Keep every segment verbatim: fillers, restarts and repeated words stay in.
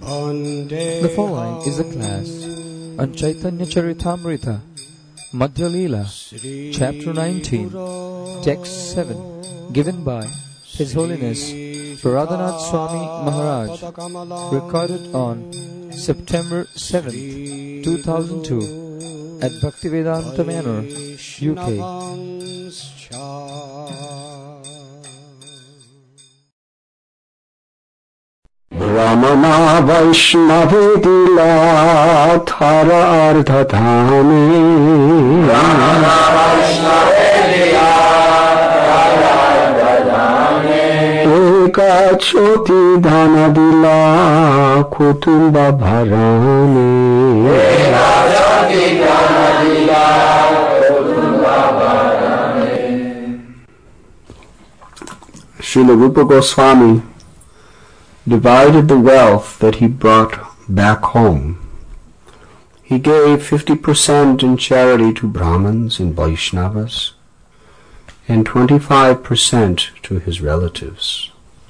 The following is a class on Chaitanya Charitamrita, Madhya Leela, Chapter nineteen, Text seven, given by His Holiness Radhanath Swami Maharaj, recorded on September seventh, two thousand two, at Bhaktivedanta Manor, U K. Brahmana Vaishnavitila Thara Ardhatame Brahmana Vaishnavitila Thara Ardhatame Eka Choti Dhanadila Kutumba Bharane Eka Choti Dhanadila Kutumba Bharane. Srila Rupa Goswami divided the wealth that he brought back home. He gave fifty percent in charity to Brahmins and Vaishnavas, and twenty-five percent to his relatives.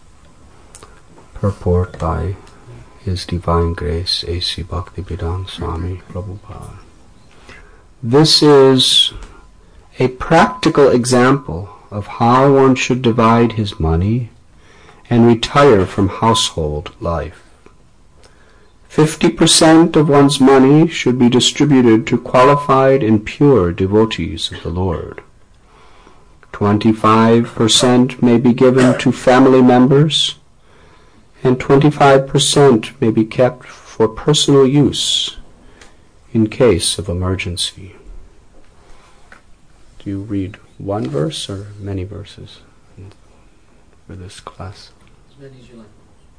Purport by His Divine Grace A C Bhaktivedanta Swami Prabhupada. This is a practical example of how one should divide his money and retire from household life. Fifty percent of one's money should be distributed to qualified and pure devotees of the Lord. Twenty-five percent may be given to family members, and twenty-five percent may be kept for personal use in case of emergency. Do you read one verse or many verses for this class? As many as you like.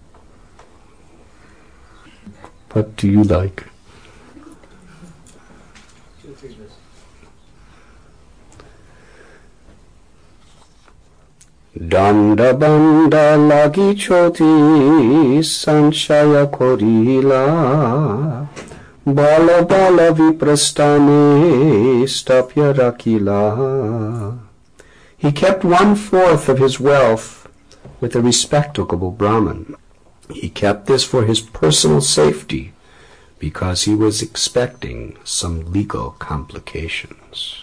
What do you like? Two or three verses. Danda banda lagi choti sanchaya korila bala bala viprastane stapya rakila. He kept one-fourth of his wealth with a respectable Brahmin. He kept this for his personal safety because he was expecting some legal complications.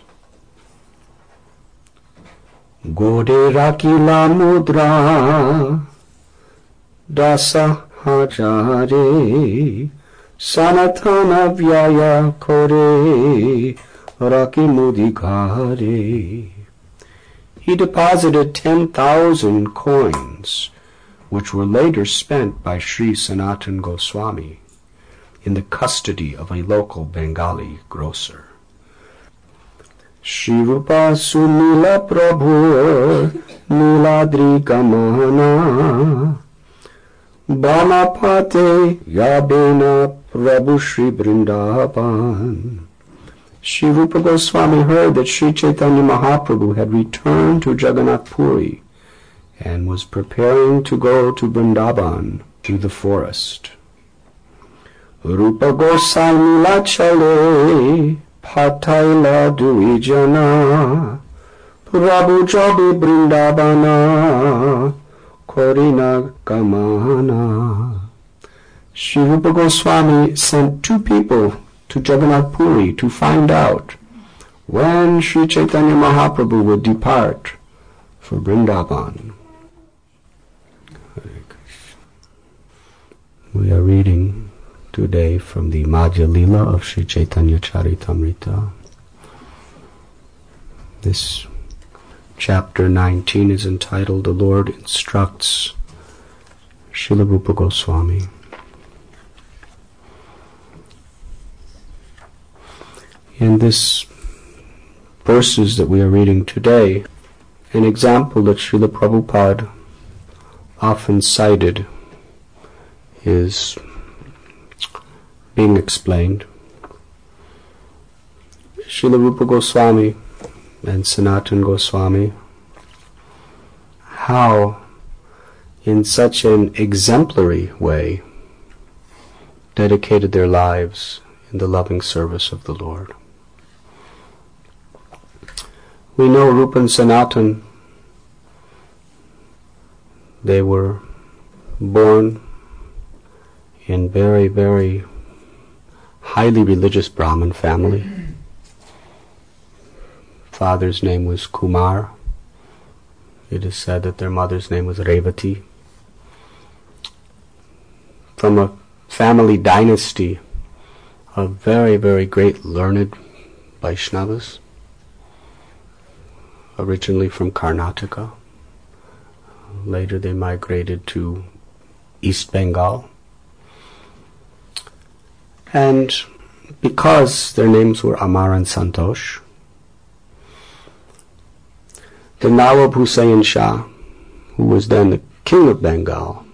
Gode rakila mudra dasa hajare sanatana vyaya kore raki mudikare. He deposited ten thousand coins, which were later spent by Sri Sanatan Goswami in the custody of a local Bengali grocer. Shri Rupa Sunila Prabhu Niladri Gamana Bamapate Yabena Prabhu Shri Vrindavan. Shri Rupa Goswami heard that Sri Chaitanya Mahaprabhu had returned to Jagannath Puri and was preparing to go to Vrindavan through the forest. Rupa Goswami la chale pataila duijana Prabhu jabi Vrindavana korina gamana. Shri Rupa Goswami sent two people to Jagannath Puri to find out when Sri Chaitanya Mahaprabhu would depart for Vrindavan. We are reading today from the Madhya Leela of Sri Chaitanya Charitamrita. This chapter nineteen is entitled The Lord Instructs Srila Rupa Goswami. In this verses that we are reading today, an example that Srila Prabhupada often cited is being explained. Srila Rupa Goswami and Sanatan Goswami, how in such an exemplary way dedicated their lives in the loving service of the Lord. We know Rupa and Sanatan, they were born in very, very highly religious Brahmin family. Father's name was Kumar. It is said that their mother's name was Revati. From a family dynasty of very, very great learned Vaishnavas, originally from Karnataka. Later they migrated to East Bengal. And because their names were Amar and Santosh, the Nawab Hussain Shah, who was then the king of Bengal,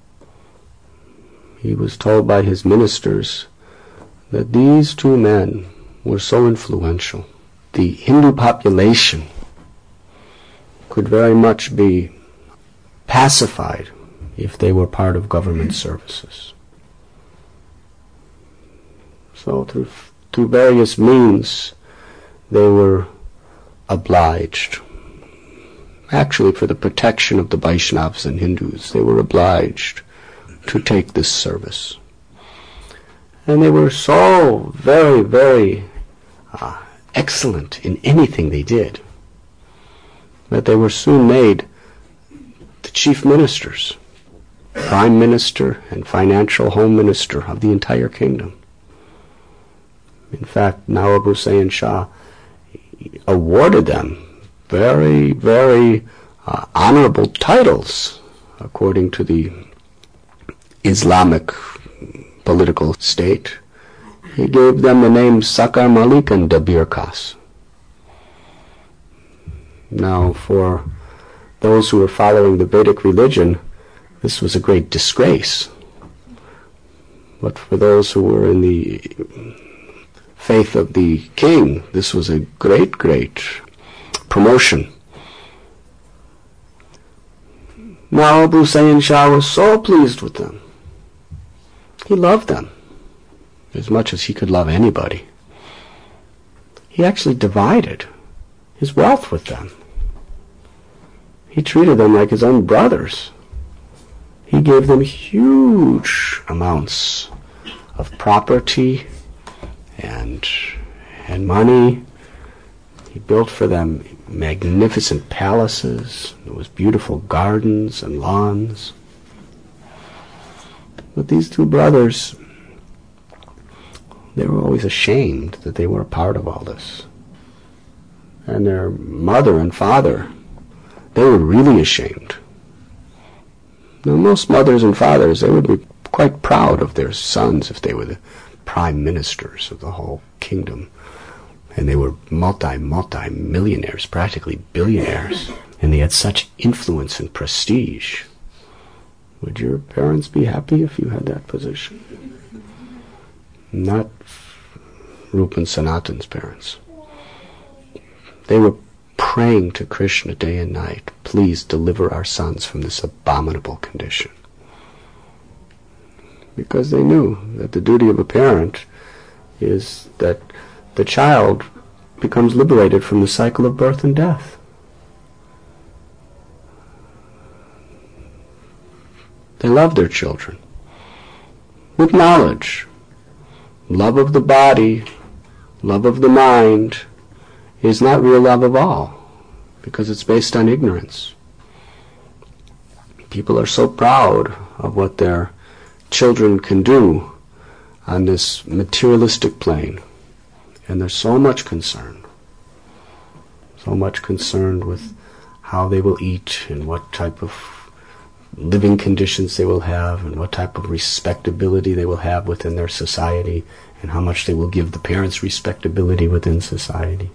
he was told by his ministers that these two men were so influential. The Hindu population could very much be pacified if they were part of government services. So through, through various means, they were obliged. Actually, for the protection of the Vaishnavas and Hindus, they were obliged to take this service. And they were so very, very uh, excellent in anything they did that they were soon made the chief ministers, prime minister and financial home minister of the entire kingdom. In fact, Nawab Hussain Shah awarded them very, very uh, honorable titles according to the Islamic political state. He gave them the names Sakar Malik and Dabir Khas. Now, for those who were following the Vedic religion, this was a great disgrace. But for those who were in the faith of the king, this was a great, great promotion. Now Abu Hussain Shah was so pleased with them. He loved them as much as he could love anybody. He actually divided his wealth with them. He treated them like his own brothers. He gave them huge amounts of property and and money. He built for them magnificent palaces. There was beautiful gardens and lawns. But these two brothers, they were always ashamed that they were a part of all this. And their mother and father, they were really ashamed. Now, most mothers and fathers, they would be quite proud of their sons if they were the prime ministers of the whole kingdom. And they were multi, multi-millionaires, practically billionaires. And they had such influence and prestige. Would your parents be happy if you had that position? Not Rupa and Sanatan's parents. They were praying to Krishna day and night, please deliver our sons from this abominable condition. Because they knew that the duty of a parent is that the child becomes liberated from the cycle of birth and death. They love their children with knowledge. Love of the body, love of the mind is not real love of all, because it's based on ignorance. People are so proud of what their children can do on this materialistic plane, and they're so much concerned, so much concerned with how they will eat and what type of living conditions they will have and what type of respectability they will have within their society and how much they will give the parents respectability within society.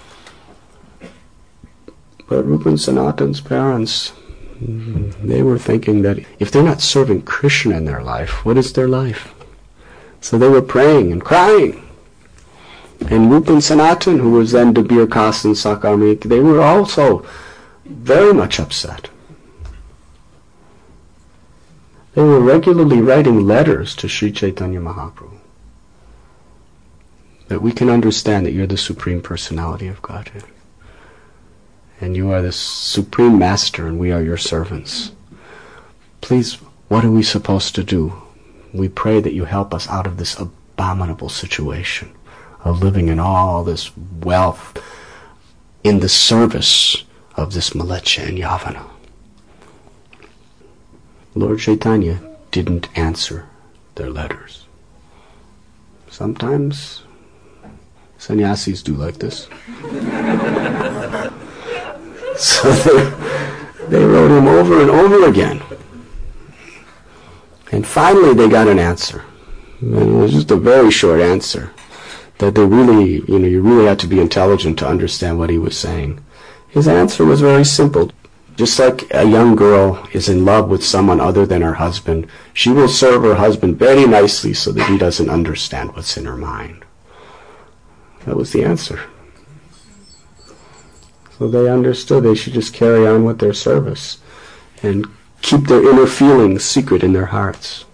But Rupa and Sanatan's parents, they were thinking that if they're not serving Krishna in their life, what is their life? So they were praying and crying. And Rupa and Sanatan, who was then Dabir Khas and Sakar Malik, they were also very much upset. They were regularly writing letters to Sri Chaitanya Mahaprabhu that we can understand that you're the Supreme Personality of Godhead. And you are the Supreme Master and we are your servants. Please, what are we supposed to do? we pray that you help us out of this abominable situation of living in all this wealth in the service of this Mleccha and Yavana. Lord Chaitanya didn't answer their letters. Sometimes sannyasis do like this. So they, they wrote him over and over again. And finally they got an answer. And it was just a very short answer. That they really, you know, you really had to be intelligent to understand what he was saying. His answer was very simple. Just like a young girl is in love with someone other than her husband, she will serve her husband very nicely so that he doesn't understand what's in her mind. That was the answer. So they understood they should just carry on with their service and keep their inner feelings secret in their hearts.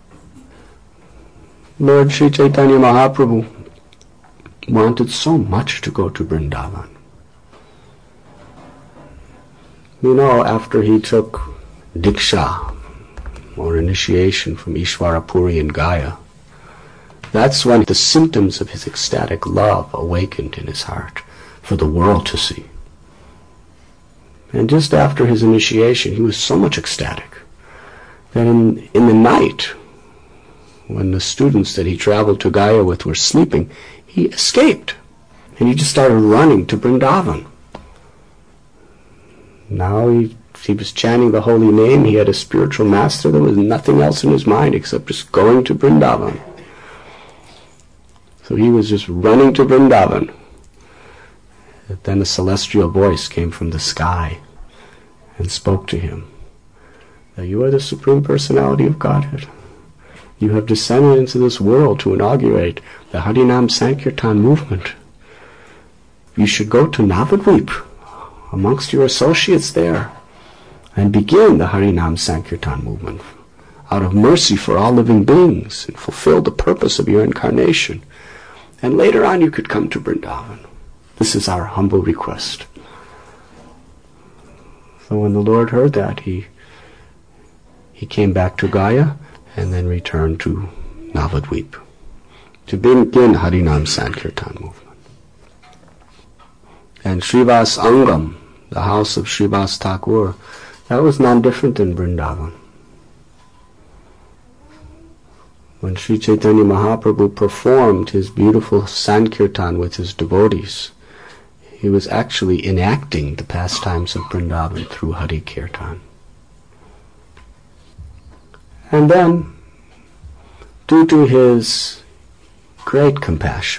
Lord Sri Chaitanya Mahaprabhu wanted so much to go to Vrindavan. You know, after he took Diksha, or initiation from Ishwarapuri in Gaya, that's when the symptoms of his ecstatic love awakened in his heart for the world to see. And just after his initiation, he was so much ecstatic that in, in the night, when the students that he traveled to Gaya with were sleeping, he escaped, and he just started running to Vrindavan. Now he, he was chanting the holy name. He had a spiritual master. There was nothing else in his mind except just going to Vrindavan. So he was just running to Vrindavan. But then a celestial voice came from the sky and spoke to him. That you are the Supreme Personality of Godhead. You have descended into this world to inaugurate the Harinam Sankirtan movement. You should go to Navadvip, amongst your associates there, and begin the Harinam Sankirtan movement out of mercy for all living beings and fulfill the purpose of your incarnation. And later on you could come to Vrindavan. This is our humble request. So when the Lord heard that, he he came back to Gaya and then returned to Navadvip to begin Harinam Sankirtan movement. And Srivas Angam, the house of Srivas Thakur, that was none different than Vrindavan. When Sri Chaitanya Mahaprabhu performed his beautiful Sankirtan with his devotees, he was actually enacting the pastimes of Vrindavan through Hari Kirtan. And then, due to his great compassion,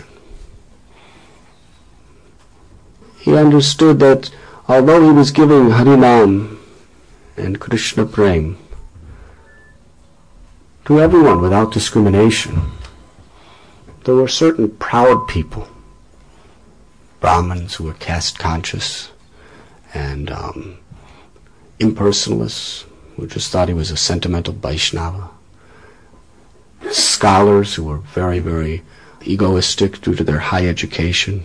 he understood that although he was giving Harinam and Krishna Prem to everyone without discrimination, there were certain proud people, Brahmins who were caste conscious, and um, impersonalists who just thought he was a sentimental Vaishnava, scholars who were very, very egoistic due to their high education.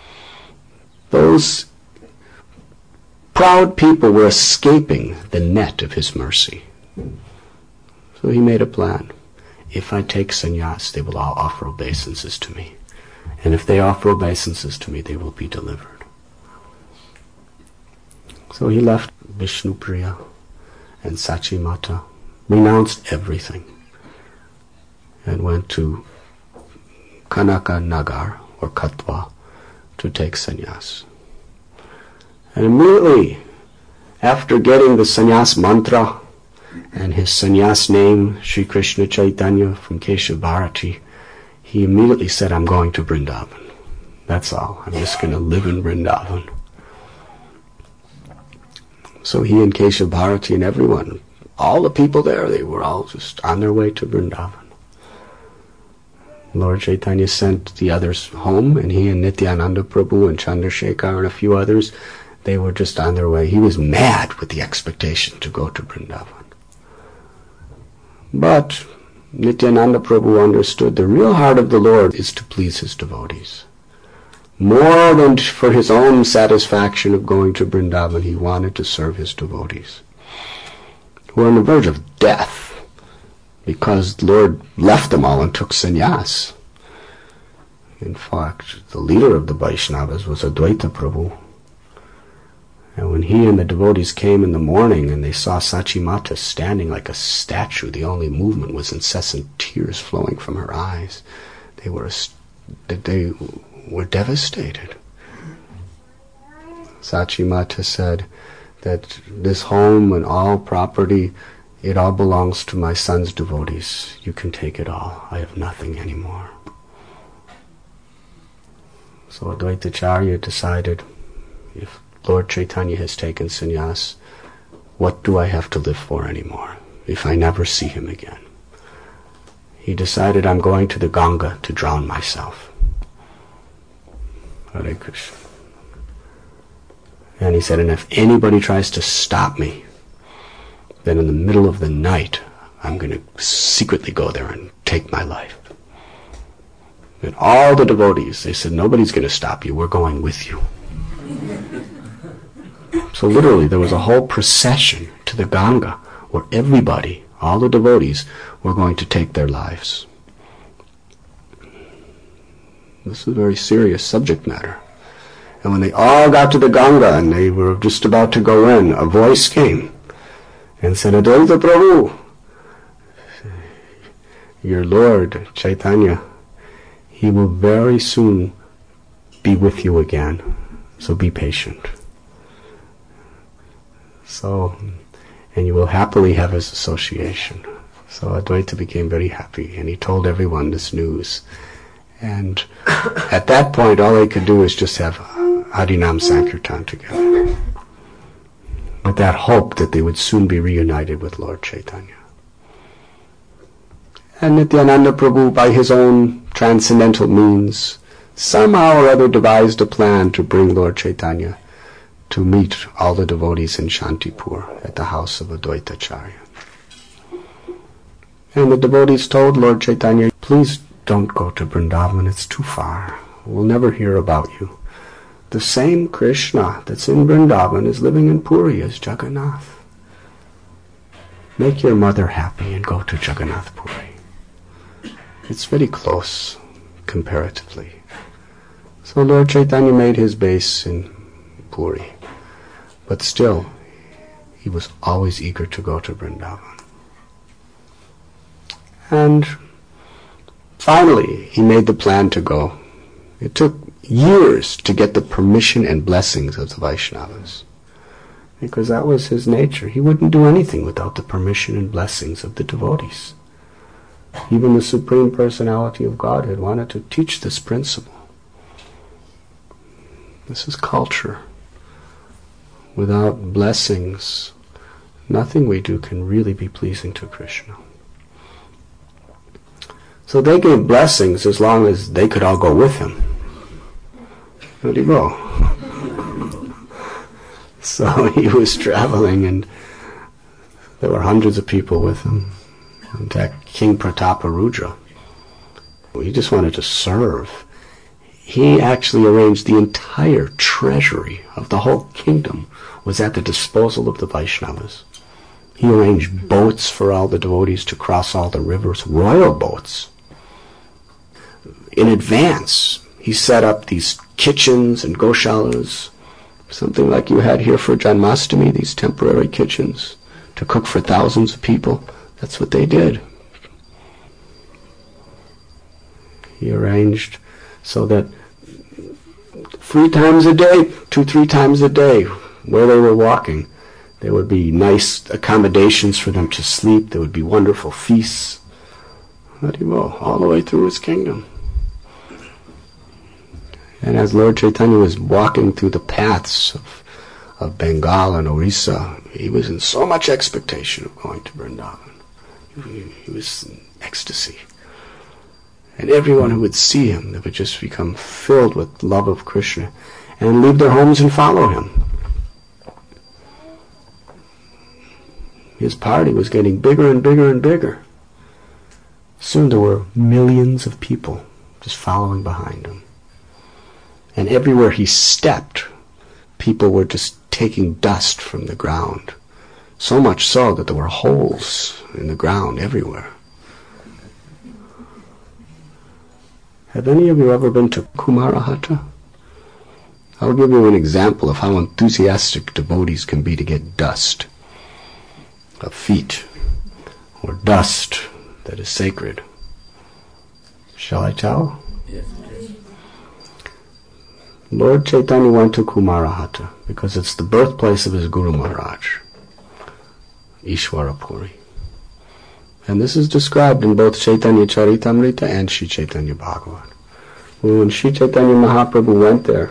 Those proud people were escaping the net of his mercy. So he made a plan. If I take sannyas, they will all offer obeisances to me. And if they offer obeisances to me, they will be delivered. So he left Vishnupriya and Sachimata, renounced everything, and went to Kanaka Nagar, or Katwa, to take sannyas. And immediately after getting the sannyas mantra and his sannyas name, Sri Krishna Chaitanya from Keshav Bharati, he immediately said, I'm going to Vrindavan. That's all. I'm just going to live in Vrindavan. So he and Keshav Bharati and everyone, all the people there, they were all just on their way to Vrindavan. Lord Chaitanya sent the others home, and he and Nityananda Prabhu and Chandrasekhar and a few others, they were just on their way. He was mad with the expectation to go to Vrindavan. But Nityananda Prabhu understood the real heart of the Lord is to please his devotees. More than for his own satisfaction of going to Vrindavan, he wanted to serve his devotees, who were on the verge of death. because the Lord left them all and took sannyas. In fact, the leader of the Vaishnavas was Advaita Prabhu. And when he and the devotees came in the morning and they saw Sachimata standing like a statue, the only movement was incessant tears flowing from her eyes. They were they were devastated. Sachimata said that this home and all property, it all belongs to my son's devotees. You can take it all. I have nothing anymore. So Advaita Acharya decided, if Lord Chaitanya has taken sannyas, what do I have to live for anymore if I never see him again? He decided, I'm going to the Ganga to drown myself. Hare Krishna. And he said, and if anybody tries to stop me, then in the middle of the night, I'm going to secretly go there and take my life. And all the devotees, they said, nobody's going to stop you, we're going with you. So literally, there was a whole procession to the Ganga where everybody, all the devotees, were going to take their lives. This is a very serious subject matter. And when they all got to the Ganga and they were just about to go in, a voice came and said, Advaita Prabhu, your Lord, Chaitanya, he will very soon be with you again, so be patient. So, and you will happily have his association. So Advaita became very happy, and he told everyone this news. And at that point, all they could do is just have Harinam Sankirtan together, with that hope that they would soon be reunited with Lord Chaitanya. And Nityananda Prabhu, by his own transcendental means, somehow or other devised a plan to bring Lord Chaitanya to meet all the devotees in Shantipur at the house of Advaita Acharya. And the devotees told Lord Chaitanya, please don't go to Vrindavan, it's too far. We'll never hear about you. The same Krishna that's in Vrindavan is living in Puri as Jagannath. Make your mother happy and go to Jagannath Puri. It's very close, comparatively. So Lord Chaitanya made his base in Puri. But still, he was always eager to go to Vrindavan. And finally, he made the plan to go. It took years to get the permission and blessings of the Vaishnavas, because that was his nature. He wouldn't do anything without the permission and blessings of the devotees. Even the Supreme Personality of Godhead wanted to teach this principle. This is culture. Without blessings, nothing we do can really be pleasing to Krishna. So they gave blessings as long as they could all go with him. Where'd he go? So he was traveling, and there were hundreds of people with him. In fact, King Prataparudra, he just wanted to serve. He actually arranged the entire treasury of the whole kingdom was at the disposal of the Vaishnavas. He arranged boats for all the devotees to cross all the rivers, royal boats. In advance, he set up these kitchens and goshalas, something like you had here for Janmashtami, these temporary kitchens, to cook for thousands of people. That's what they did. He arranged so that three times a day, two, three times a day, where they were walking, there would be nice accommodations for them to sleep. There would be wonderful feasts. All the way through his kingdom. And as Lord Chaitanya was walking through the paths of, of Bengal and Orissa, he was in so much expectation of going to Vrindavan. He, he was in ecstasy. And everyone who would see him, they would just become filled with love of Krishna and leave their homes and follow him. His party was getting bigger and bigger and bigger. Soon there were millions of people just following behind him. And everywhere he stepped, people were just taking dust from the ground. So much so that there were holes in the ground everywhere. Have any of you ever been to Kumarahata? I'll give you an example of how enthusiastic devotees can be to get dust of feet, or dust that is sacred. Shall I tell? Yes. Lord Chaitanya went to Kumarahata because it's the birthplace of his Guru Maharaj, Ishwarapuri. And this is described in both Chaitanya Charitamrita and Sri Chaitanya Bhagavat. When Sri Chaitanya Mahaprabhu went there,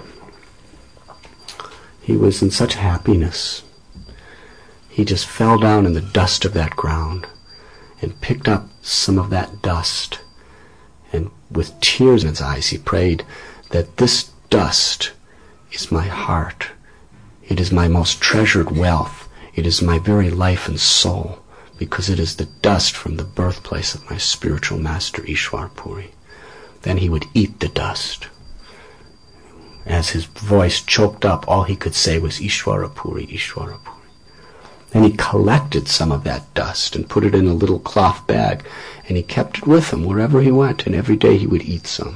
he was in such happiness. He just fell down in the dust of that ground and picked up some of that dust. And with tears in his eyes, he prayed that this dust is my heart. It is my most treasured wealth. It is my very life and soul, because it is the dust from the birthplace of my spiritual master, Ishwarapuri. Then he would eat the dust. As his voice choked up, all he could say was Ishwarapuri, Ishwarapuri. Then he collected some of that dust and put it in a little cloth bag, and he kept it with him wherever he went, and every day he would eat some.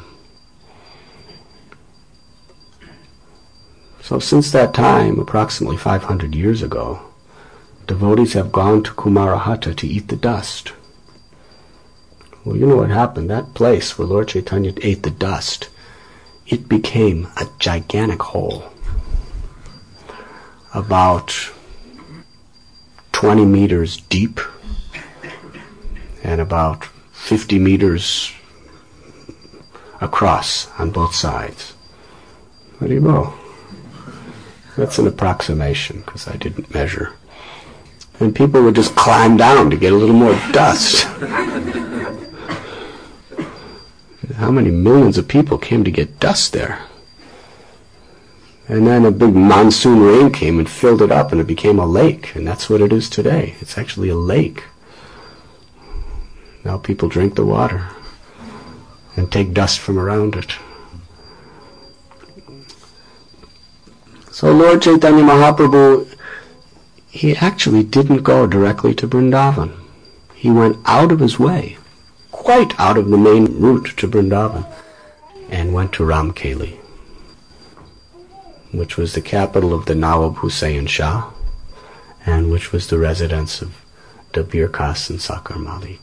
So since that time, approximately five hundred years ago, devotees have gone to Kumarahata to eat the dust. Well, you know what happened? That place where Lord Chaitanya ate the dust, it became a gigantic hole, about twenty meters deep and about fifty meters across on both sides. There you go. That's an approximation, because I didn't measure. And people would just climb down to get a little more dust. How many millions of people came to get dust there? And then a big monsoon rain came and filled it up, and it became a lake. And that's what it is today. It's actually a lake. Now people drink the water and take dust from around it. So Lord Chaitanya Mahaprabhu, he actually didn't go directly to Vrindavan. He went out of his way, quite out of the main route to Vrindavan, and went to Ramkeli, which was the capital of the Nawab Hussain Shah, and which was the residence of Dabir Khas and Sakar Malik.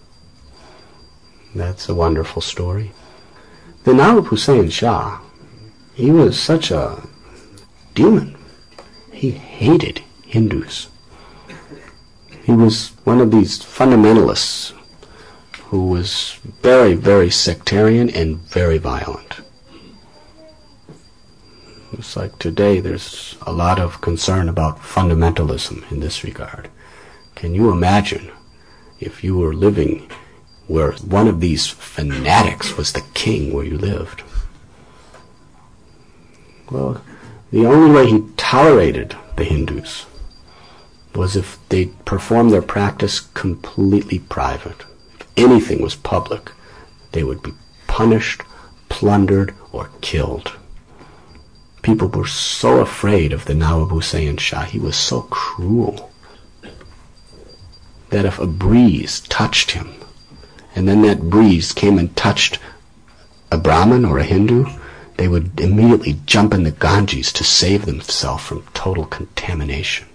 That's a wonderful story. The Nawab Hussain Shah, he was such a demon. He hated Hindus. He was one of these fundamentalists who was very, very sectarian and very violent. It's like today there's a lot of concern about fundamentalism in this regard. Can you imagine if you were living where one of these fanatics was the king where you lived? Well, the only way he tolerated the Hindus was if they performed their practice completely private. If anything was public, they would be punished, plundered, or killed. People were so afraid of the Nawab Hussain Shah. He was so cruel that if a breeze touched him, and then that breeze came and touched a Brahmin or a Hindu, they would immediately jump in the Ganges to save themselves from total contamination.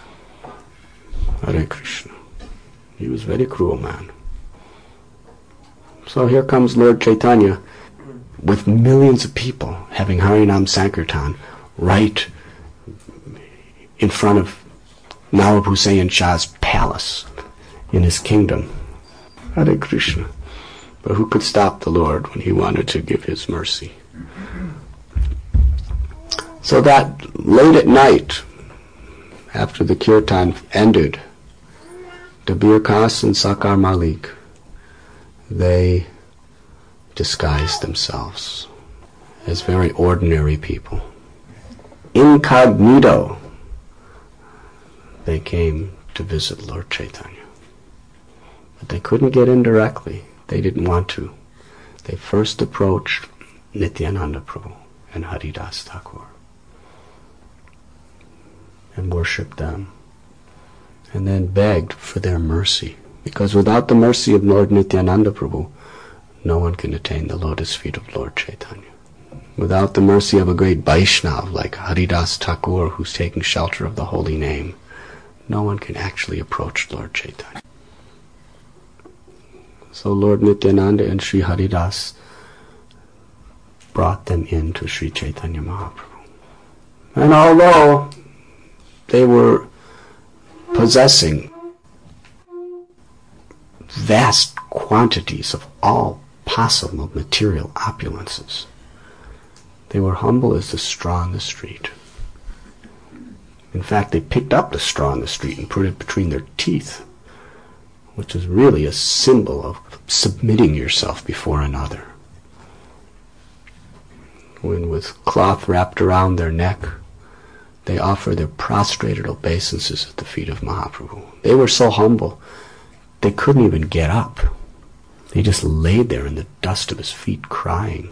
Hare Krishna. He was a very cruel man. So here comes Lord Chaitanya with millions of people having Harinam Sankirtan right in front of Nawab Hussain Shah's palace in his kingdom. Hare Krishna. But who could stop the Lord when he wanted to give his mercy? So that late at night, after the kirtan ended, Dabir Khas and Sakar Malik, they disguised themselves as very ordinary people. Incognito, they came to visit Lord Chaitanya. But they couldn't get in directly. They didn't want to. They first approached Nityananda Prabhu and Haridas Thakur and worshipped them, and then begged for their mercy, because without the mercy of Lord Nityananda Prabhu, no one can attain the lotus feet of Lord Chaitanya. Without the mercy of a great Vaishnav like Haridas Thakur, who's taking shelter of the holy name, no one can actually approach Lord Chaitanya. So Lord Nityananda and Sri Haridas brought them into Sri Chaitanya Mahaprabhu. And although they were possessing vast quantities of all possible material opulences, they were humble as the straw in the street. In fact, they picked up the straw in the street and put it between their teeth, which is really a symbol of submitting yourself before another. When with cloth wrapped around their neck, they offer their prostrated obeisances at the feet of Mahaprabhu. They were so humble, they couldn't even get up. They just laid there in the dust of his feet crying.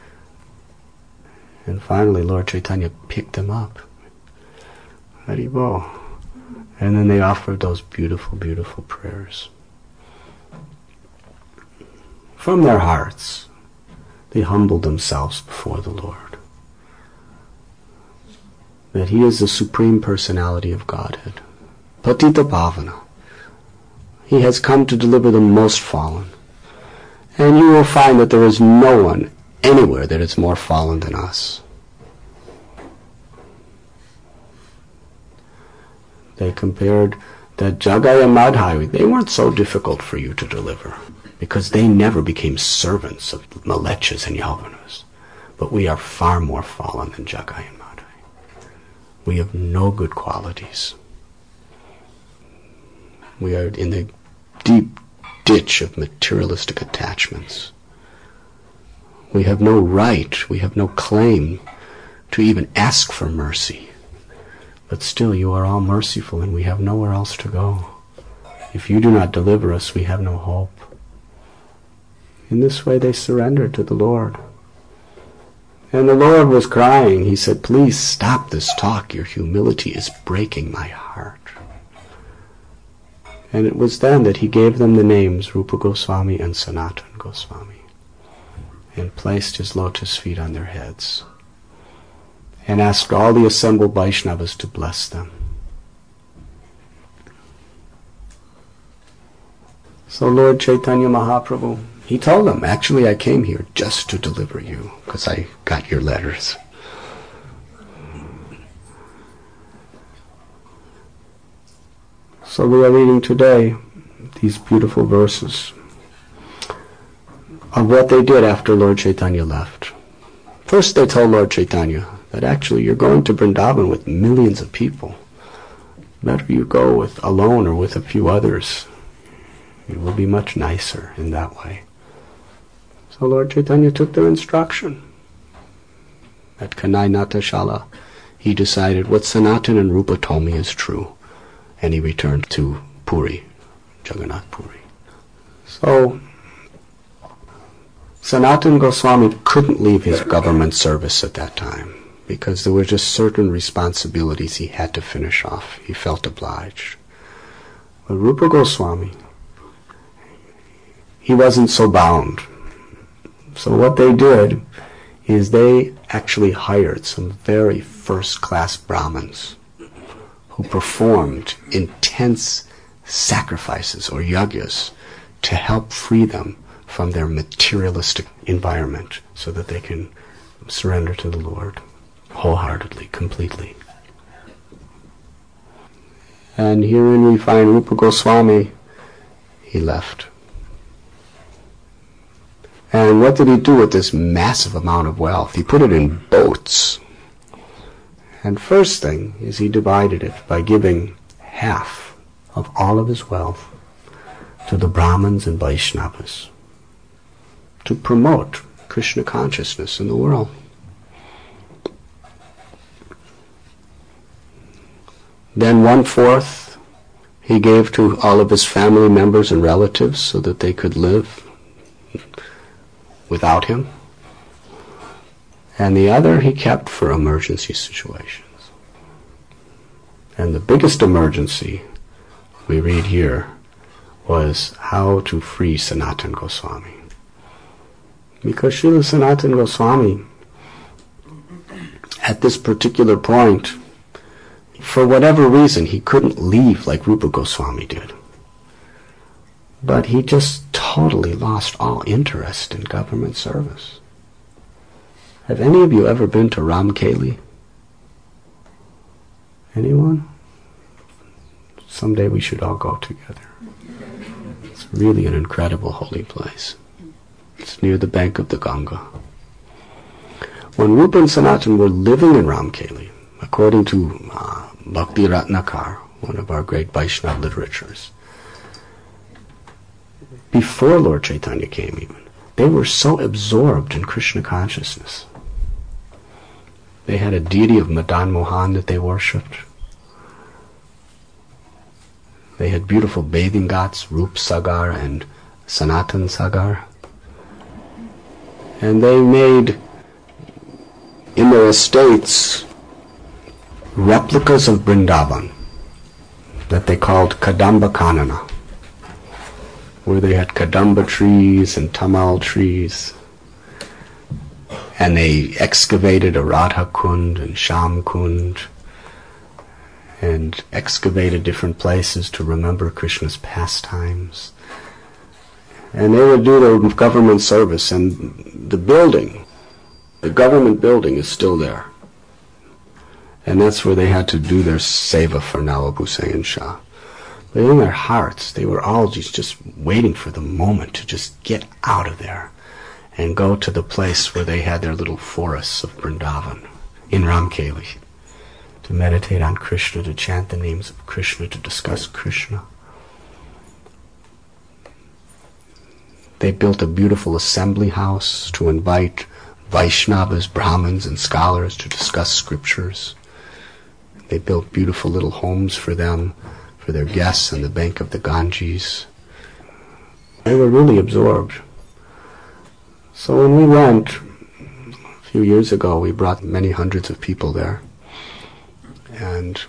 And finally Lord Chaitanya picked them up. Haribol. And then they offered those beautiful, beautiful prayers. From their hearts, they humbled themselves before the Lord. That He is the Supreme Personality of Godhead. Patita Bhavana. He has come to deliver the most fallen. And you will find that there is no one anywhere that is more fallen than us. They compared that Jagai and Madhai, they weren't so difficult for you to deliver, because they never became servants of Malechas and Yavanas. But we are far more fallen than Jagai and Madhai. We have no good qualities. We are in the deep ditch of materialistic attachments. We have no right, we have no claim to even ask for mercy. But still you are all merciful, and we have nowhere else to go. If you do not deliver us, we have no hope. In this way they surrendered to the Lord. And the Lord was crying. He said, "Please stop this talk. Your humility is breaking my heart." And it was then that He gave them the names Rupa Goswami and Sanatana Goswami, and placed His lotus feet on their heads, and asked all the assembled Vaishnavas to bless them. So Lord Chaitanya Mahaprabhu, He told them, actually I came here just to deliver you, because I got your letters. So we are reading today these beautiful verses of what they did after Lord Chaitanya left. First they told Lord Chaitanya that actually you're going to Vrindavan with millions of people. Better you go with alone or with a few others. It will be much nicer in that way. So Lord Chaitanya took their instruction. At Kanai Natashala, he decided what Sanatana and Rupa told me is true. And he returned to Puri, Jagannath Puri. So Sanatana Goswami couldn't leave his government service at that time, because there were just certain responsibilities he had to finish off. He felt obliged. But Rupa Goswami, he wasn't so bound. So what they did is they actually hired some very first-class Brahmins who performed intense sacrifices or yagyas to help free them from their materialistic environment so that they can surrender to the Lord wholeheartedly, completely. And herein we find Rupa Goswami, he left. And what did he do with this massive amount of wealth? He put it in boats. And first thing is he divided it by giving half of all of his wealth to the Brahmins and Vaishnavas to promote Krishna consciousness in the world. Then one-fourth he gave to all of his family members and relatives so that they could live without him. And the other he kept for emergency situations. And the biggest emergency, we read here, was how to free Sanatana Goswami. Because Srila Sanatana Goswami, at this particular point, for whatever reason, he couldn't leave like Rupa Goswami did. But he just totally lost all interest in government service. Have any of you ever been to Ramkeli? Anyone? Someday we should all go together. It's really an incredible holy place. It's near the bank of the Ganga. When Rupa and Sanatana were living in Ramkeli, according to uh, Bhakti Ratnakar, one of our great Vaishnava literatures, before Lord Chaitanya came even, they were so absorbed in Krishna consciousness. They had a deity of Madan Mohan that they worshipped. They had beautiful bathing ghats, Rup Sagar and Sanatan Sagar. And they made, in their estates, replicas of Vrindavan that they called Kadamba Kanana, where they had Kadamba trees and Tamal trees. And they excavated a Radha Kund and Sham Kund and excavated different places to remember Krishna's pastimes. And they would do their government service, and the building, the government building is still there. And that's where they had to do their seva for Nawab Hussain Shah. But in their hearts, they were all just, just waiting for the moment to just get out of there and go to the place where they had their little forests of Vrindavan in Ramkeli, to meditate on Krishna, to chant the names of Krishna, to discuss Krishna. They built a beautiful assembly house to invite Vaishnavas, Brahmins, and scholars to discuss scriptures. They built beautiful little homes for them, for their guests on the bank of the Ganges. They were really absorbed. So when we went, a few years ago, we brought many hundreds of people there. And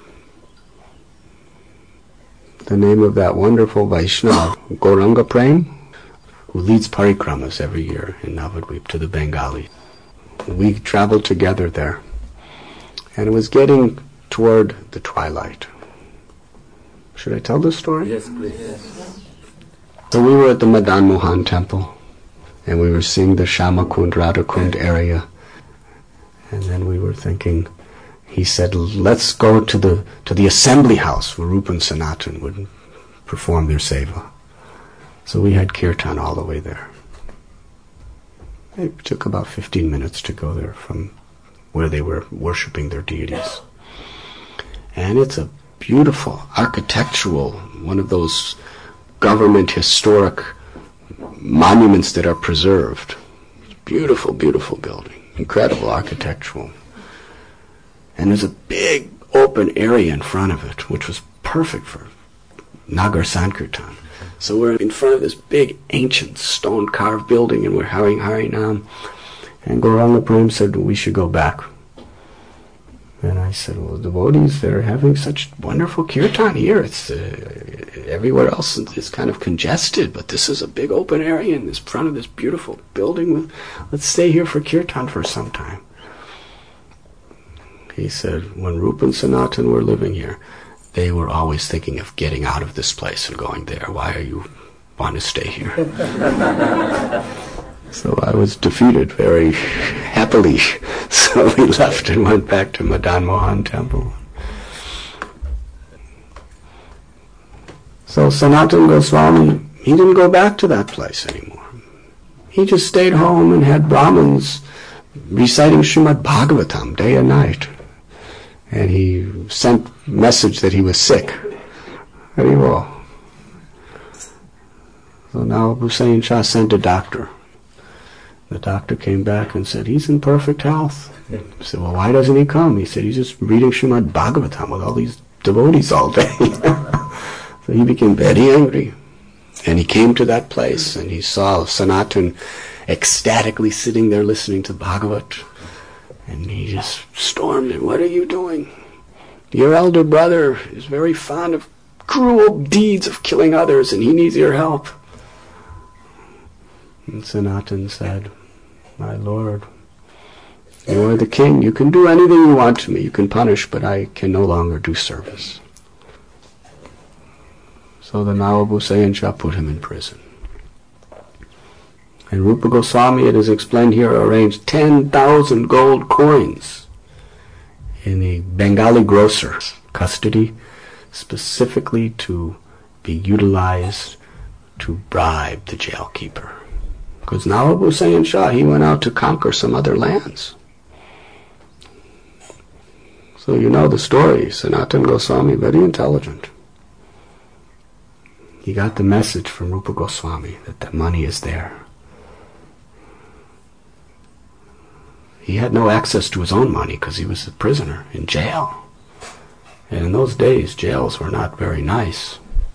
the name of that wonderful Vaishnava, Gauranga Prem, who leads parikramas every year in Navadvip to the Bengali. We traveled together there. And it was getting toward the twilight. Should I tell this story? Yes, please. Yes. So we were at the Madan Mohan temple, and we were seeing the Shama Kund, Radha Kund area. And then we were thinking, he said, let's go to the to the assembly house where Rupa and Sanatana would perform their seva. So we had kirtan all the way there. It took about fifteen minutes to go there from where they were worshipping their deities. And it's a beautiful architectural, one of those government historic monuments that are preserved. Beautiful, beautiful building. Incredible architectural. And there's a big open area in front of it, which was perfect for Nagar Sankirtan. So we're in front of this big ancient stone carved building, and we're Hari Harinam. And Gauranga Prem said, we should go back. And I said, well, devotees, they're having such wonderful kirtan here. It's uh, everywhere else is kind of congested, but this is a big open area in this front of this beautiful building. With, let's stay here for kirtan for some time. He said, when Rupa and Sanatana were living here, they were always thinking of getting out of this place and going there. Why are you want to stay here? So I was defeated very happily. So we left and went back to Madan Mohan temple. So Sanatana Goswami, he didn't go back to that place anymore. He just stayed home and had Brahmins reciting Srimad Bhagavatam day and night. And he sent message that he was sick. Very well. So now Hussain Shah sent a doctor. The doctor came back and said, he's in perfect health. I said, well, why doesn't he come? He said, he's just reading Srimad Bhagavatam with all these devotees all day. So he became very angry. And he came to that place and he saw Sanatana ecstatically sitting there listening to Bhagavat. And he just stormed in. What are you doing? Your elder brother is very fond of cruel deeds of killing others, and he needs your help. And Sanatana said, My Lord, you are the king. You can do anything you want to me. You can punish, but I can no longer do service. So the Nawab Hussain Shah put him in prison. And Rupa Goswami, it is explained here, arranged ten thousand gold coins in the Bengali grocer's custody, specifically to be utilized to bribe the jailkeeper. Because Nawab Hussain Shah, he went out to conquer some other lands. So you know the story. Sanatana Goswami, very intelligent. He got the message from Rupa Goswami that the money is there. He had no access to his own money because he was a prisoner in jail. And in those days, jails were not very nice.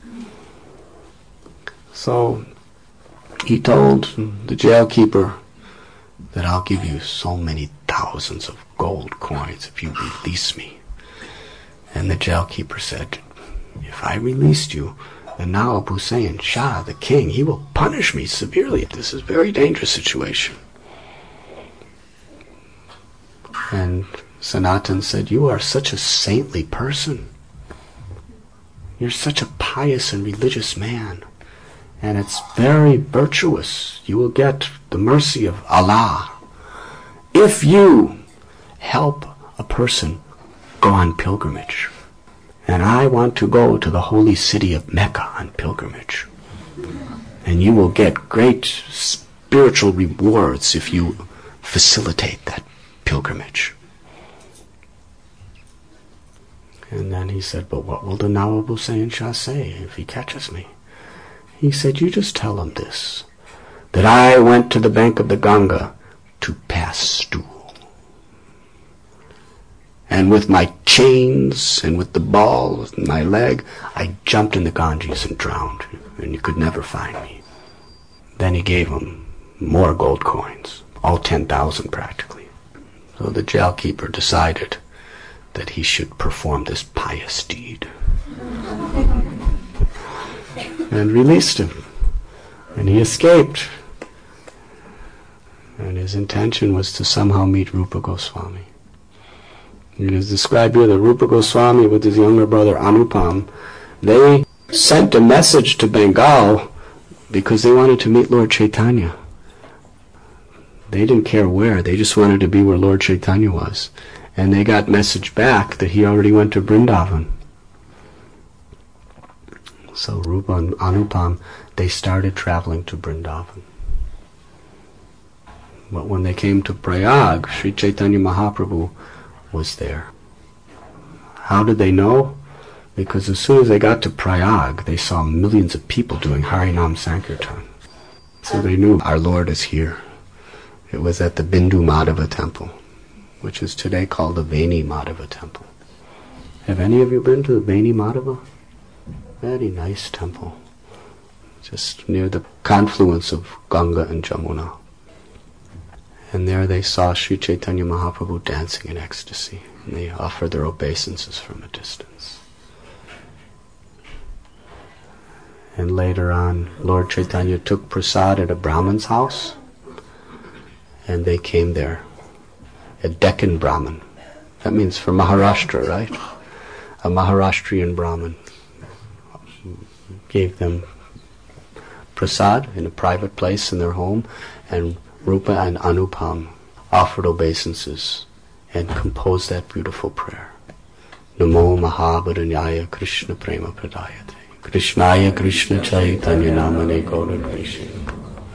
So he told the jailkeeper that I'll give you so many thousands of gold coins if you release me. And the jailkeeper said, if I released you, the Nawab Hussain Shah, the king, he will punish me severely. This is a very dangerous situation. And Sanatan said, you are such a saintly person. You're such a pious and religious man. And it's very virtuous. You will get the mercy of Allah if you help a person go on pilgrimage. And I want to go to the holy city of Mecca on pilgrimage. And you will get great spiritual rewards if you facilitate that pilgrimage. And then he said, but what will the Nawab Hussain Shah say if he catches me? He said, you just tell him this, that I went to the bank of the Ganga to pass stool. And with my chains and with the ball in my leg, I jumped in the Ganges and drowned, and you could never find me. Then he gave him more gold coins, all ten thousand practically. So the jailkeeper decided that he should perform this pious deed. And released him. And he escaped. And his intention was to somehow meet Rupa Goswami. It is described here that Rupa Goswami with his younger brother Anupam, they sent a message to Bengal because they wanted to meet Lord Chaitanya. They didn't care where, they just wanted to be where Lord Chaitanya was. And they got message back that he already went to Vrindavan. So Rupa and Anupam, they started traveling to Vrindavan. But when they came to Prayag, Sri Chaitanya Mahaprabhu was there. How did they know? Because as soon as they got to Prayag, they saw millions of people doing Harinam Sankirtan. So they knew our Lord is here. It was at the Bindu Madhava temple, which is today called the Veni Madhava temple. Have any of you been to the Veni Madhava? Very nice temple. Just near the confluence of Ganga and Jamuna. And there they saw Sri Chaitanya Mahaprabhu dancing in ecstasy. And they offered their obeisances from a distance. And later on, Lord Chaitanya took prasad at a Brahmin's house. And they came there. A Deccan Brahmin. That means for Maharashtra, right? A Maharashtrian Brahmin gave them prasad in a private place in their home, and Rupa and Anupam offered obeisances and composed that beautiful prayer. Namo Mahabharanyaya Krishna Prema Pradayate Krishnaya Krishna Chaitanya Namane Gaura.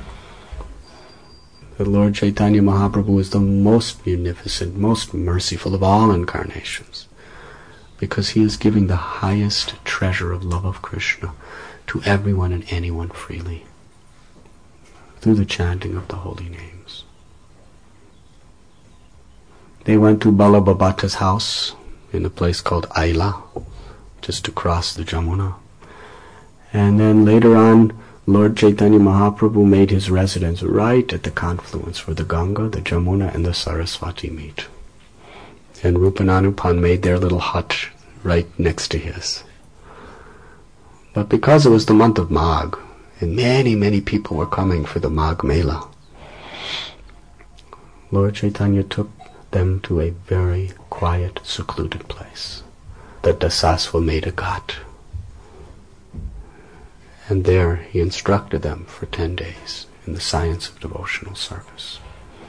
The Lord Chaitanya Mahaprabhu is the most munificent, most merciful of all incarnations, because he is giving the highest treasure of love of Krishna to everyone and anyone freely through the chanting of the holy names. They went to Balabhabata's house in a place called Aila, just to cross the Jamuna. And then later on, Lord Chaitanya Mahaprabhu made his residence right at the confluence where the Ganga, the Jamuna, and the Saraswati meet. And Rupa and Anupam made their little hut right next to his. But because it was the month of Magh, and many, many people were coming for the Magh Mela, Lord Chaitanya took them to a very quiet, secluded place, the Dasasvamedha Ghat. And there he instructed them for ten days in the science of devotional service.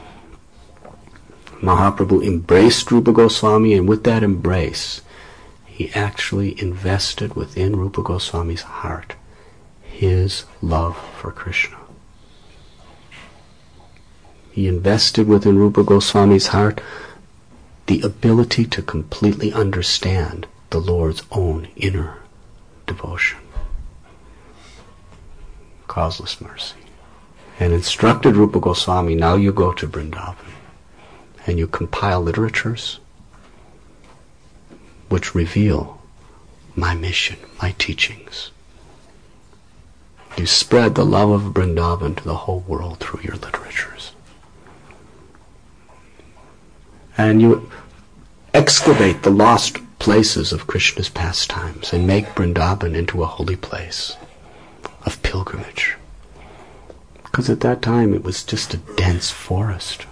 Mahaprabhu embraced Rupa Goswami, and with that embrace, he actually invested within Rupa Goswami's heart his love for Krishna. He invested within Rupa Goswami's heart the ability to completely understand the Lord's own inner devotion, causeless mercy, and instructed Rupa Goswami, now you go to Vrindavan and you compile literatures which reveal my mission, my teachings. You spread the love of Vrindavan to the whole world through your literatures. And you excavate the lost places of Krishna's pastimes and make Vrindavan into a holy place of pilgrimage. Because at that time it was just a dense forest.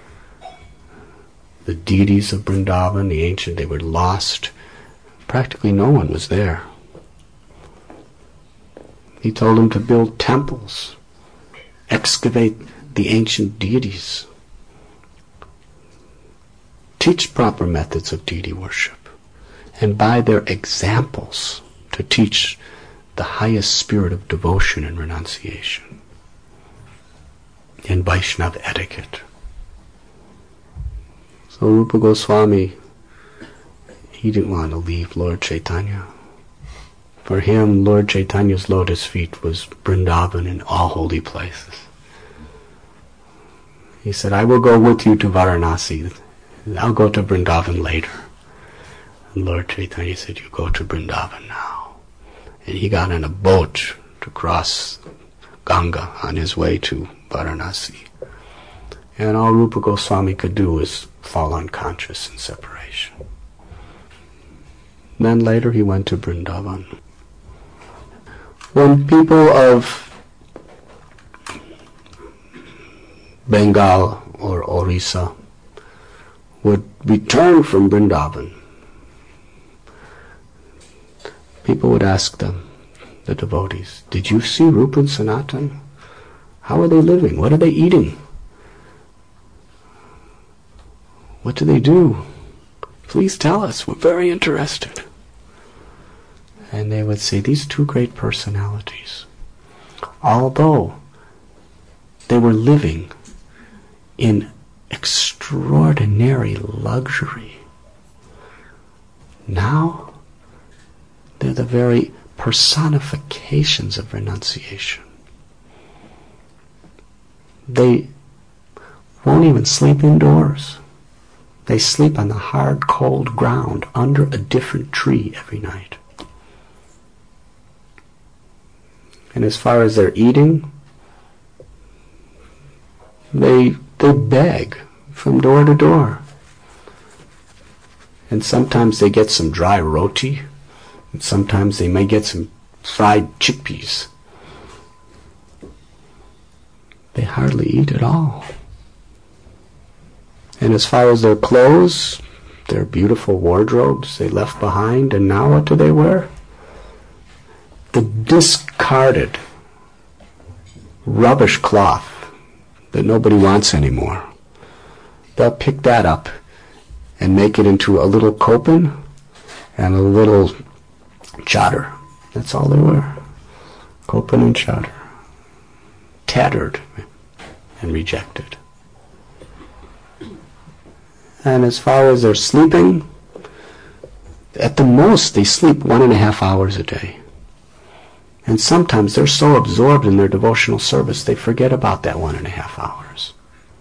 The deities of Vrindavan, the ancient, they were lost. Practically no one was there. He told them to build temples, excavate the ancient deities, teach proper methods of deity worship, and by their examples to teach the highest spirit of devotion and renunciation and Vaishnava etiquette. So Rupa Goswami, he didn't want to leave Lord Chaitanya. For him, Lord Chaitanya's lotus feet was Vrindavan and all holy places. He said, I will go with you to Varanasi. I'll go to Vrindavan later. And Lord Chaitanya said, you go to Vrindavan now. And he got on a boat to cross Ganga on his way to Varanasi. And all Rupa Goswami could do was fall unconscious in separation. Then later he went to Vrindavan. When people of Bengal or Orissa would return from Vrindavan, people would ask them, the devotees, did you see Rupa and Sanatan? How are they living? What are they eating? What do they do? Please tell us. We're very interested. And they would say, these two great personalities, although they were living in extraordinary luxury, now they're the very personifications of renunciation. They won't even sleep indoors. They sleep on the hard, cold ground under a different tree every night. And as far as their eating, they they beg from door to door. And sometimes they get some dry roti, and sometimes they may get some fried chickpeas. They hardly eat at all. And as far as their clothes, their beautiful wardrobes they left behind, and now what do they wear? The discarded rubbish cloth that nobody wants anymore. They'll pick that up and make it into a little kopin and a little chadar. That's all they wear. Kopin and chadar. Tattered and rejected. And as far as their sleeping, at the most they sleep one and a half hours a day. And sometimes they're so absorbed in their devotional service they forget about that one and a half hours.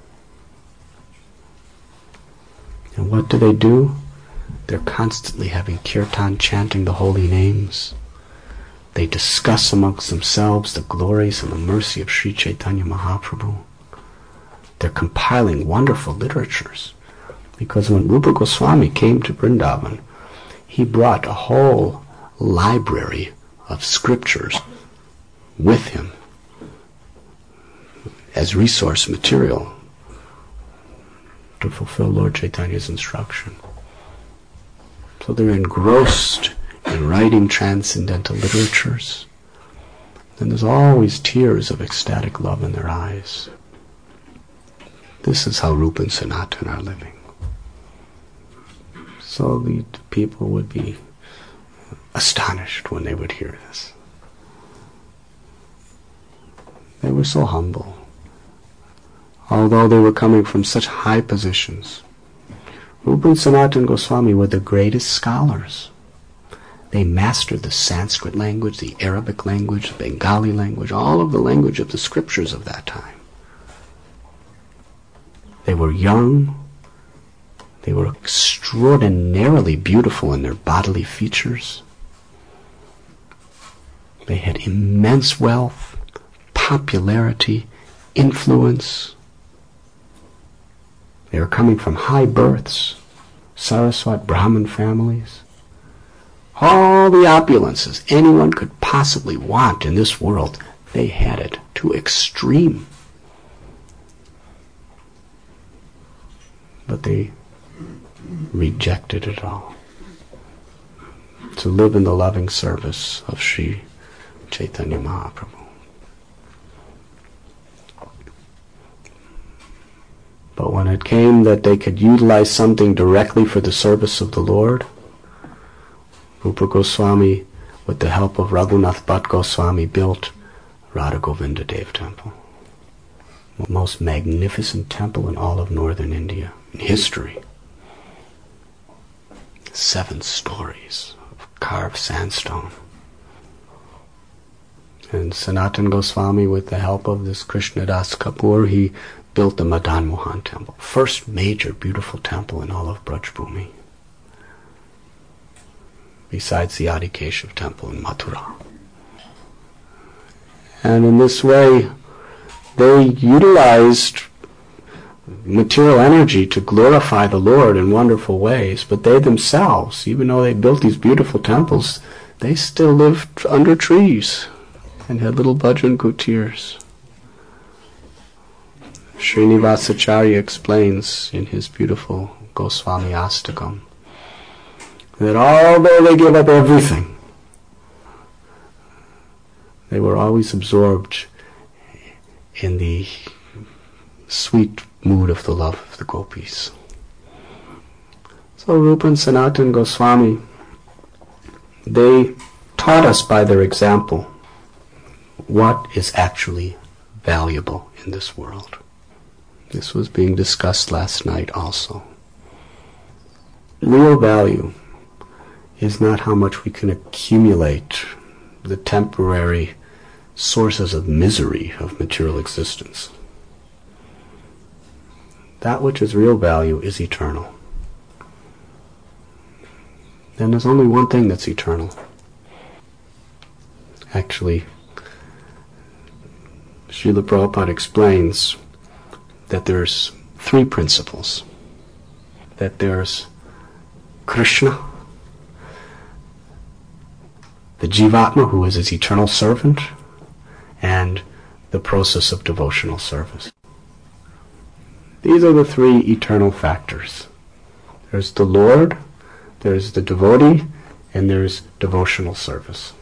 And what do they do? They're constantly having kirtan, chanting the holy names. They discuss amongst themselves the glories and the mercy of Sri Chaitanya Mahaprabhu. They're compiling wonderful literatures. Because when Rupa Goswami came to Vrindavan, he brought a whole library of scriptures with him as resource material to fulfill Lord Chaitanya's instruction. So they're engrossed in writing transcendental literatures. And there's always tears of ecstatic love in their eyes. This is how Rupa and Sanatan are living. So the people would be astonished when they would hear this. They were so humble. Although they were coming from such high positions, Rupa and Sanatan Goswami were the greatest scholars. They mastered the Sanskrit language, the Arabic language, the Bengali language, all of the language of the scriptures of that time. They were young. They were extraordinarily beautiful in their bodily features. They had immense wealth, popularity, influence. They were coming from high births, Saraswat Brahmin families. All the opulences anyone could possibly want in this world, they had it to extreme. But they rejected it all to live in the loving service of Sri Chaitanya Mahaprabhu. But when it came that they could utilize something directly for the service of the Lord, Rupa Goswami, with the help of Raghunath Bhatt Goswami, built Radha Govinda Dev Temple. The most magnificent temple in all of northern India, in history. Seven stories of carved sandstone. And Sanatan Goswami, with the help of this Krishnadas Kapoor, he built the Madan Mohan temple. First major beautiful temple in all of Braj Bhumi. Besides the Adi Keshav temple in Mathura. And in this way, they utilized material energy to glorify the Lord in wonderful ways, but they themselves, even though they built these beautiful temples, they still lived under trees and had little bhajan kutirs. Srinivasacharya explains in his beautiful Goswami Astakam that although they gave up everything, they were always absorbed in the sweet mood of the love of the gopis. So Rupa and Sanatan Goswami, they taught us by their example what is actually valuable in this world. This was being discussed last night also. Real value is not how much we can accumulate the temporary sources of misery of material existence. That which is real value is eternal. And there's only one thing that's eternal. Actually, Srila Prabhupada explains that there's three principles. That there's Krishna, the Jivatma, who is his eternal servant, and the process of devotional service. These are the three eternal factors. There's the Lord, there's the devotee, and there's devotional service.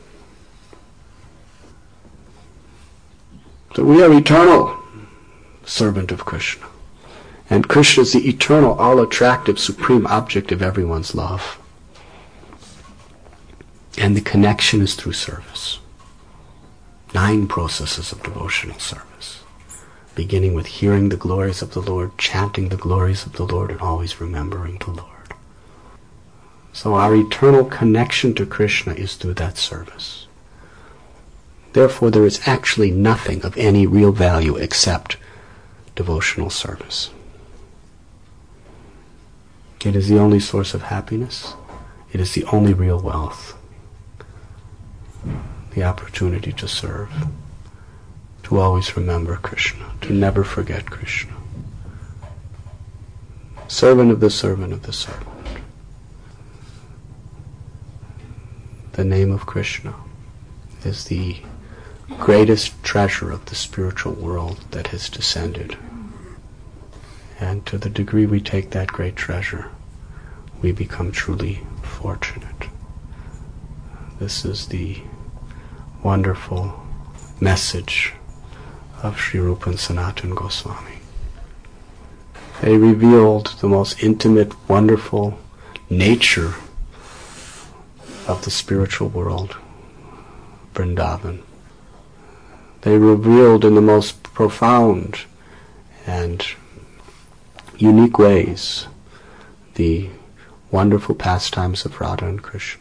So we are eternal servant of Krishna. And Krishna is the eternal, all-attractive, supreme object of everyone's love. And the connection is through service. Nine processes of devotional service. Beginning with hearing the glories of the Lord, chanting the glories of the Lord, and always remembering the Lord. So our eternal connection to Krishna is through that service. Therefore, there is actually nothing of any real value except devotional service. It is the only source of happiness. It is the only real wealth. The opportunity to serve. To always remember Krishna. To never forget Krishna. Servant of the servant of the servant. The name of Krishna is the greatest treasure of the spiritual world that has descended. And to the degree we take that great treasure, we become truly fortunate. This is the wonderful message of Sri Rupa and Sanatana Goswami. They revealed the most intimate, wonderful nature of the spiritual world, Vrindavan. They revealed in the most profound and unique ways the wonderful pastimes of Radha and Krishna.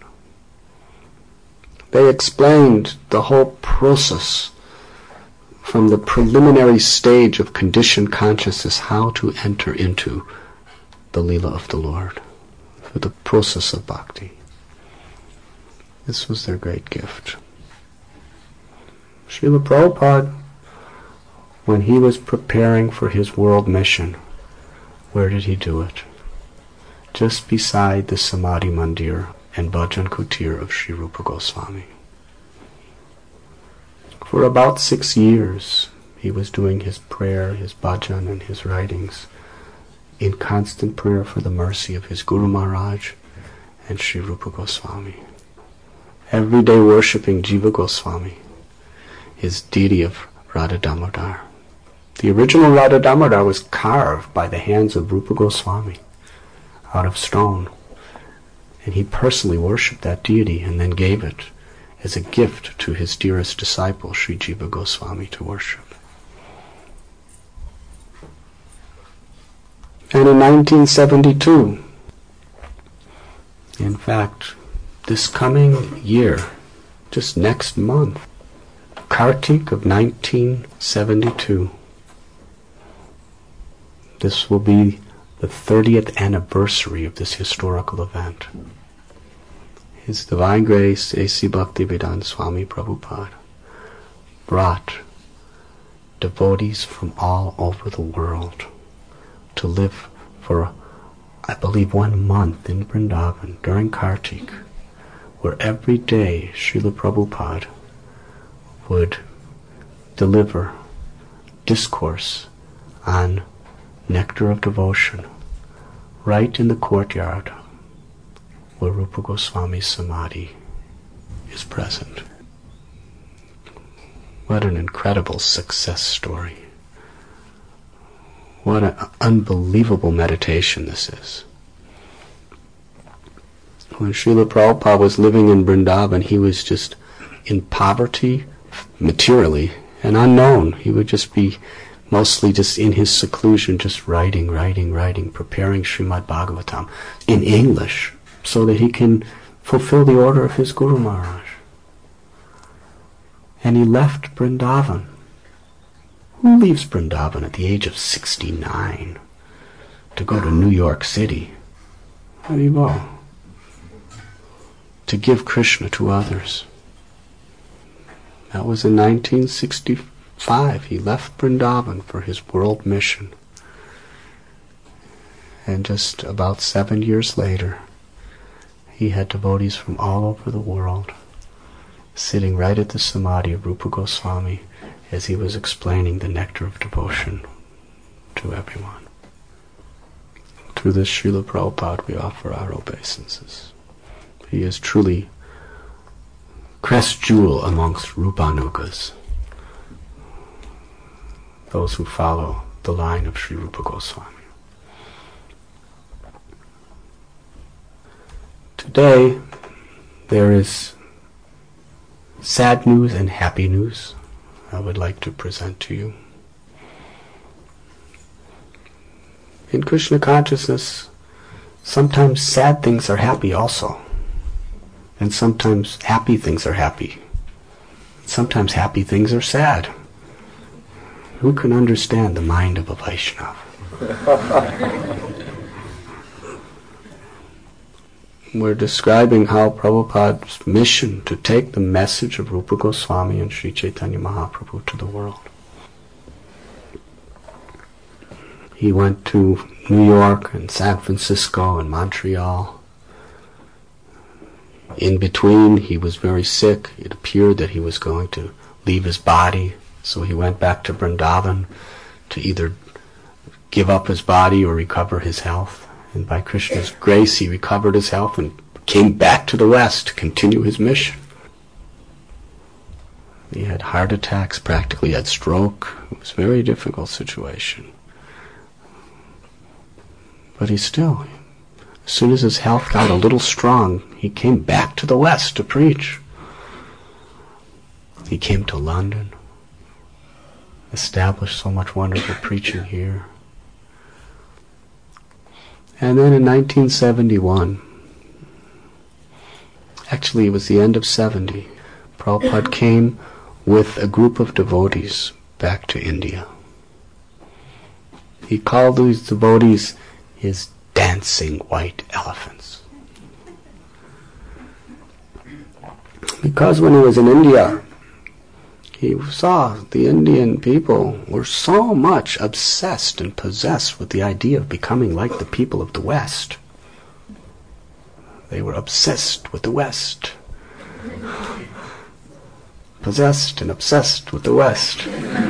They explained the whole process from the preliminary stage of conditioned consciousness, how to enter into the Leela of the Lord, for the process of bhakti. This was their great gift. Srila Prabhupada, when he was preparing for his world mission, where did he do it? Just beside the Samadhi Mandir and Bhajan Kutir of Sri Rupa Goswami. For about six years, he was doing his prayer, his bhajan, and his writings in constant prayer for the mercy of his Guru Maharaj and Sri Rupa Goswami. Every day worshipping Jiva Goswami, his deity of Radha Damodar. The original Radha Damodar was carved by the hands of Rupa Goswami out of stone. And he personally worshipped that deity and then gave it as a gift to his dearest disciple, Sri Jiva Goswami, to worship. And in nineteen seventy-two, in fact, this coming year, just next month, Kartik of nineteen seventy-two, this will be the thirtieth anniversary of this historical event. His Divine Grace, A C Bhaktivedanta Swami Prabhupada, brought devotees from all over the world to live for, I believe, one month in Vrindavan during Kartik, where every day Srila Prabhupada would deliver discourse on nectar of devotion right in the courtyard where Rupa Goswami's Samadhi is present. What an incredible success story. What an unbelievable meditation this is. When Srila Prabhupada was living in Vrindavan, he was just in poverty materially and unknown. He would just be mostly just in his seclusion, just writing, writing, writing, preparing Srimad Bhagavatam in English so that he can fulfill the order of his Guru Maharaj. And he left Vrindavan. Who leaves Vrindavan at the age of sixty-nine to go to New York City? How do you go? To give Krishna to others. That was in nineteen sixty-five. He left Vrindavan for his world mission. And just about seven years later, he had devotees from all over the world sitting right at the Samadhi of Rupa Goswami as he was explaining the nectar of devotion to everyone. To this Srila Prabhupada we offer our obeisances. He is truly crest jewel amongst Rupanugas, those who follow the line of Sri Rupa Goswami. Today, there is sad news and happy news I would like to present to you. In Krishna consciousness, sometimes sad things are happy also. And sometimes happy things are happy. Sometimes happy things are sad. Who can understand the mind of a Vaishnava? We're describing how Prabhupada's mission to take the message of Rupa Goswami and Sri Chaitanya Mahaprabhu to the world. He went to New York and San Francisco and Montreal. In between, he was very sick. It appeared that he was going to leave his body, so he went back to Vrindavan to either give up his body or recover his health. And by Krishna's grace, he recovered his health and came back to the West to continue his mission. He had heart attacks, practically had stroke. It was a very difficult situation. But he still, as soon as his health got a little strong, he came back to the West to preach. He came to London, established so much wonderful preaching here. And then in nineteen seventy-one, actually it was the end of seventy, Prabhupada came with a group of devotees back to India. He called these devotees his dancing white elephants. Because when he was in India, he saw the Indian people were so much obsessed and possessed with the idea of becoming like the people of the West. They were obsessed with the West. Possessed and obsessed with the West.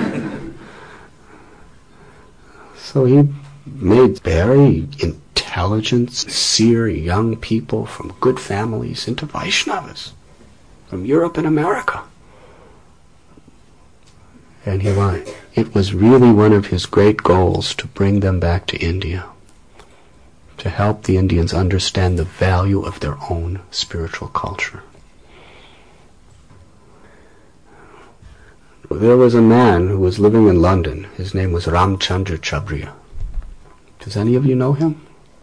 So he made very intelligent, sincere young people from good families into Vaishnavas from Europe and America. And he wanted, it was really one of his great goals to bring them back to India, to help the Indians understand the value of their own spiritual culture. There was a man who was living in London. His name was Ramchandra Chabriya. Does any of you know him?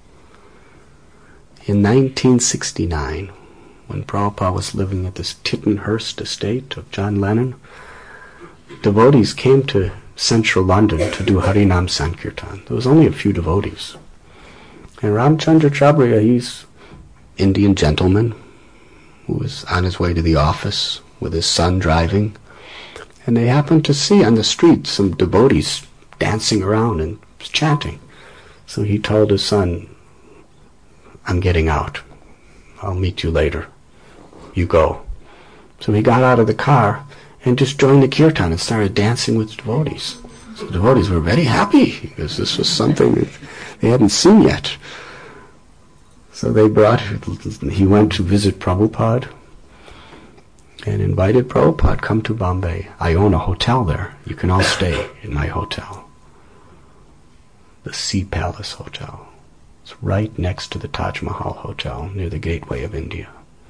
In nineteen sixty-nine, when Prabhupada was living at this Tittenhurst estate of John Lennon, devotees came to central London to do Harinam Sankirtan. There was only a few devotees. And Ramchandra Chabriya, he's an Indian gentleman who was on his way to the office with his son driving. And they happened to see on the street some devotees dancing around and chanting. So he told his son, I'm getting out. I'll meet you later. You go. So he got out of the car and just joined the kirtan and started dancing with the devotees. So the devotees were very happy because this was something that they hadn't seen yet. So they brought, he went to visit Prabhupada and invited Prabhupada, come to Bombay. I own a hotel there. You can all stay in my hotel. The Sea Palace Hotel. It's right next to the Taj Mahal Hotel near the Gateway of India.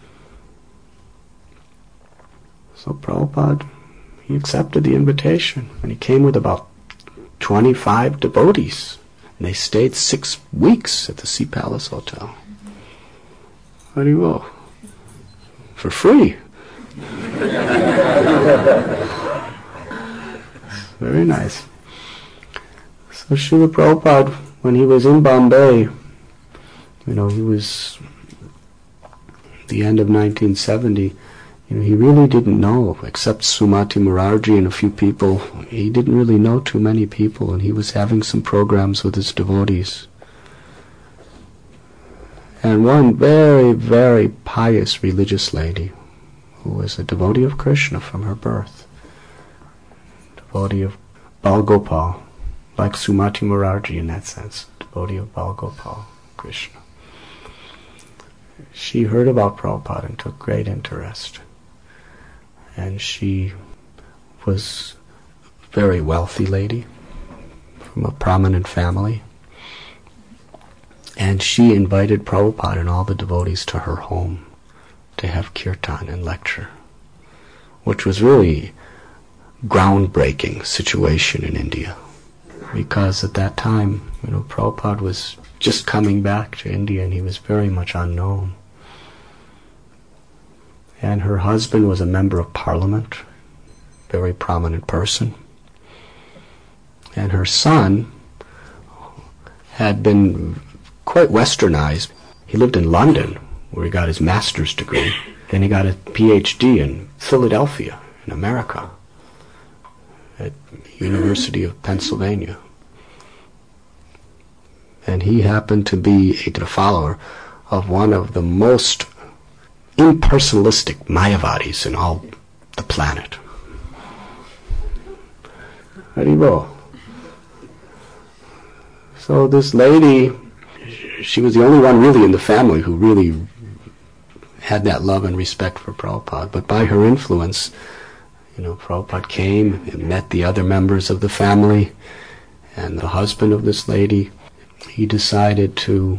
So Prabhupada, he accepted the invitation, and he came with about twenty-five devotees, and they stayed six weeks at the Sea Palace Hotel. Haribol. For free. Very nice. So Srila Prabhupada, when he was in Bombay, you know, he was the end of nineteen seventy, you know, he really didn't know, except Sumati Murarji and a few people, he didn't really know too many people, and he was having some programs with his devotees. And one very, very pious religious lady, who was a devotee of Krishna from her birth, devotee of Bal Gopal, like Sumati Murarji in that sense, devotee of Bal Gopal, Krishna. She heard about Prabhupada and took great interest. And she was a very wealthy lady from a prominent family. And she invited Prabhupada and all the devotees to her home to have kirtan and lecture, which was really groundbreaking situation in India. Because at that time, you know, Prabhupada was just coming back to India and he was very much unknown. And her husband was a member of parliament, very prominent person. And her son had been quite westernized. He lived in London, where he got his master's degree. Then he got a P H D in Philadelphia, in America, at University of Pennsylvania. And he happened to be a follower of one of the most impersonalistic Mayavadis in all the planet. Haribol. So this lady, she was the only one really in the family who really had that love and respect for Prabhupada. But by her influence, you know, Prabhupada came and met the other members of the family, and the husband of this lady, he decided to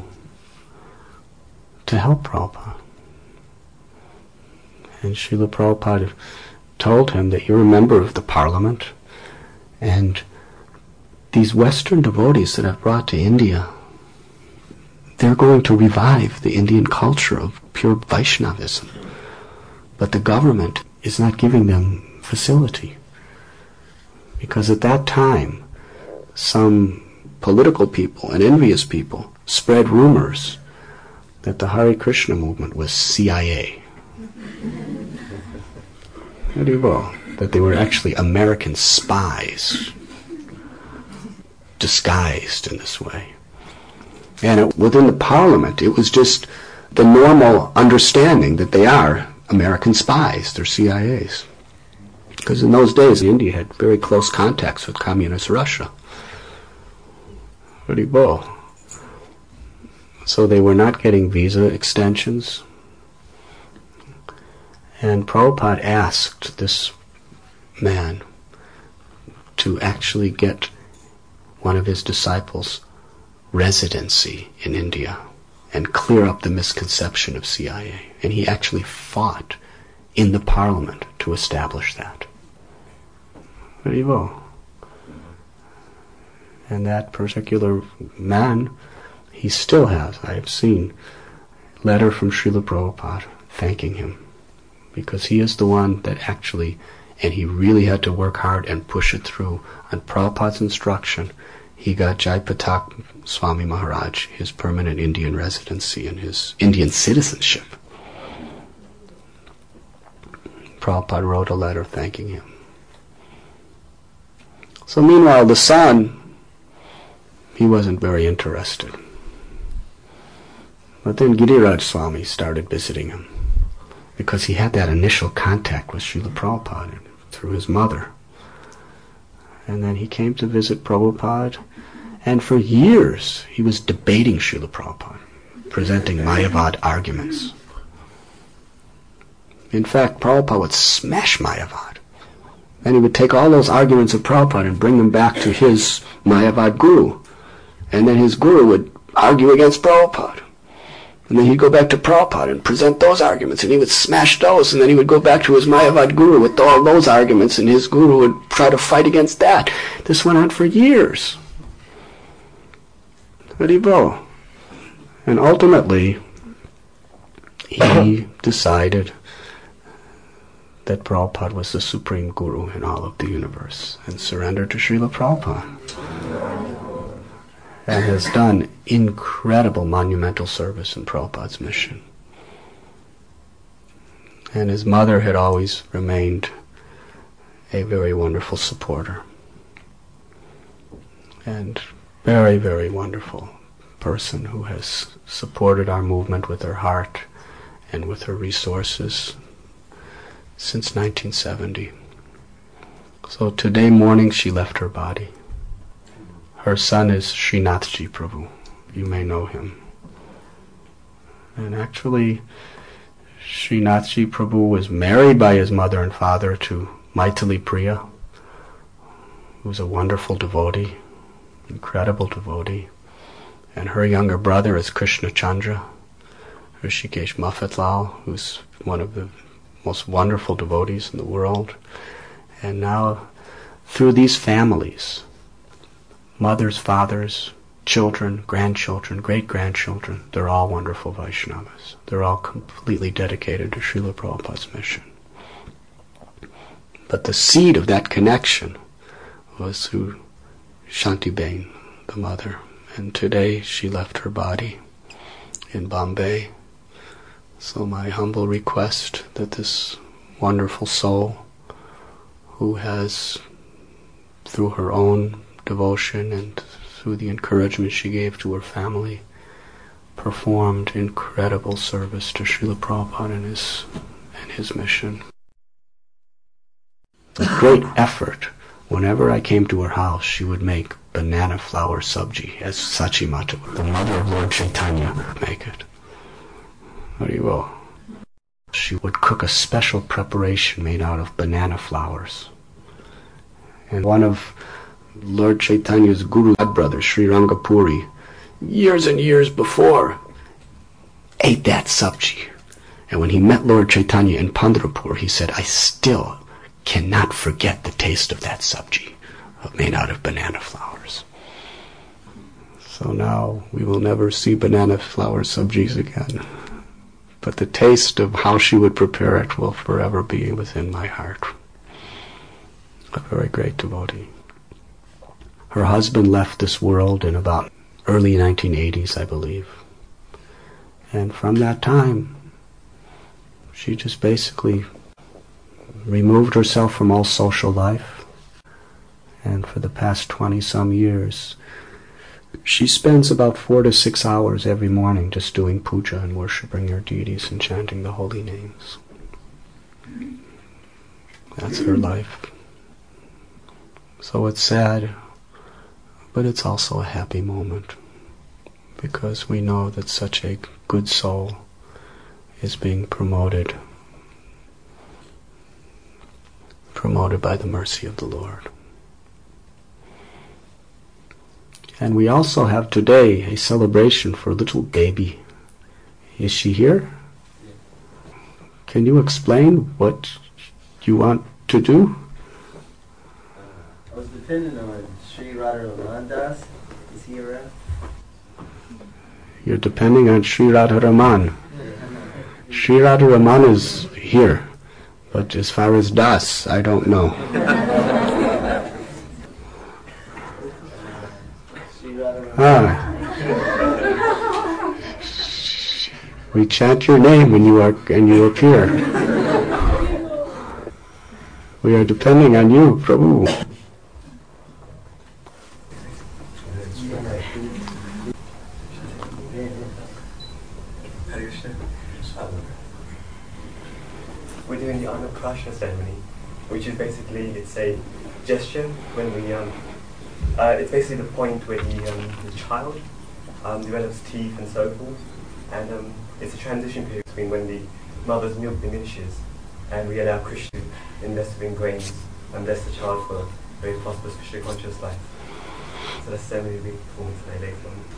to help Prabhupada. And Srila Prabhupada told him that you're a member of the parliament, and these Western devotees that I've brought to India, they're going to revive the Indian culture of pure Vaishnavism. But the government is not giving them facility. Because at that time, some political people and envious people spread rumors that the Hare Krishna movement was C I A. That they were actually American spies, disguised in this way. And it, within the parliament, it was just the normal understanding that they are American spies, they're C I As. Because in those days, India had very close contacts with communist Russia. Haribol. So they were not getting visa extensions. And Prabhupada asked this man to actually get one of his disciples residency in India and clear up the misconception of C I A. And he actually fought in the parliament to establish that. Haribol. And that particular man, he still has, I have seen, a letter from Srila Prabhupada thanking him. Because he is the one that actually, and he really had to work hard and push it through. On Prabhupada's instruction, he got Jai Patak Swami Maharaj his permanent Indian residency and his Indian citizenship. Prabhupada wrote a letter thanking him. So meanwhile, the son, he wasn't very interested. But then Giriraj Swami started visiting him, because he had that initial contact with Srila Prabhupada through his mother. And then he came to visit Prabhupada, and for years he was debating Srila Prabhupada, presenting Mayavad arguments. In fact, Prabhupada would smash Mayavad. And he would take all those arguments of Prabhupada and bring them back to his Mayavad guru. And then his guru would argue against Prabhupada. And then he'd go back to Prabhupada and present those arguments, and he would smash those, and then he would go back to his Mayavad guru with all those arguments, and his guru would try to fight against that. This went on for years. Haribol. And ultimately, he decided that Prabhupada was the supreme guru in all of the universe, and surrendered to Srila Prabhupada. And has done incredible monumental service in Prabhupada's mission. And his mother had always remained a very wonderful supporter. And very, very wonderful person who has supported our movement with her heart and with her resources since nineteen seventy. So today morning she left her body. Her son is Srinathji Prabhu. You may know him. And actually, Srinathji Prabhu was married by his mother and father to Maithili Priya, who was a wonderful devotee, incredible devotee. And her younger brother is Krishna Chandra, Rishikesh Maffatlal, who's one of the most wonderful devotees in the world. And now, through these families, mothers, fathers, children, grandchildren, great-grandchildren, they're all wonderful Vaishnavas. They're all completely dedicated to Srila Prabhupada's mission. But the seed of that connection was through Shantiben, the mother. And today she left her body in Bombay. So my humble request that this wonderful soul, who has, through her own devotion and through the encouragement she gave to her family, performed incredible service to Srila Prabhupada and his, and his mission. With great effort, whenever I came to her house, she would make banana flour sabji, as Sachimata, the mother of Lord Chaitanya, would make it. Very well. She would cook a special preparation made out of banana flowers. And one of Lord Chaitanya's Guru brother, Sri Rangapuri, years and years before, ate that sabji. And when he met Lord Chaitanya in Pandharpur, he said, I still cannot forget the taste of that sabji made out of banana flowers. So now we will never see banana flower sabjis again. But the taste of how she would prepare it will forever be within my heart. A very great devotee. Her husband left this world in about early nineteen eighties, I believe. And from that time, she just basically removed herself from all social life. And for the past twenty-some years, she spends about four to six hours every morning just doing puja and worshipping her deities and chanting the holy names. That's her life. So it's sad, but it's also a happy moment, because we know that such a good soul is being promoted, promoted by the mercy of the Lord. And we also have today a celebration for a little baby. Is she here? Can you explain what you want to do? I was depending on Sri Radharaman Das. Is he around? You're depending on Sri Radharaman. Sri Radharaman is here, but as far as Das, I don't know. Ah. We chant your name when you are and you appear. We are depending on you, Prabhu. We're doing the Annaprashna ceremony, which is basically, it's a gesture when we, um, uh, it's basically the point where the, um, the child um, develops teeth and so forth, and um, it's a transition period between when the mother's milk diminishes and we allow Krishna to invest in grains and bless the child for a very prosperous Krishna conscious life. So that's the ceremony we perform today